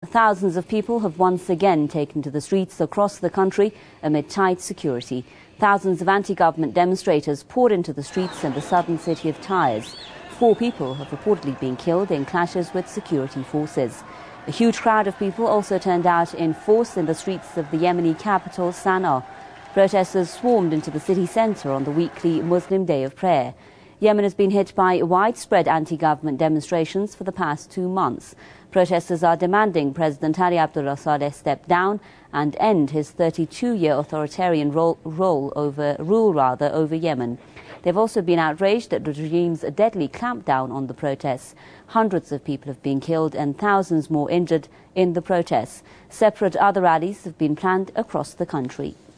Thousands of people have once again taken to the streets across the country amid tight security. Thousands of anti-government demonstrators poured into the streets in the southern city of Taiz. 4 people have reportedly been killed in clashes with security forces. A huge crowd of people also turned out in force in the streets of the Yemeni capital, Sana'a. Protesters swarmed into the city centre on the weekly Muslim Day of Prayer. Yemen has been hit by widespread anti-government demonstrations for the past 2 months. Protesters are demanding President Ali Abdullah Saleh step down and end his 32-year authoritarian rule over Yemen. They've also been outraged at the regime's deadly clampdown on the protests. Hundreds of people have been killed and thousands more injured in the protests. Separate other rallies have been planned across the country.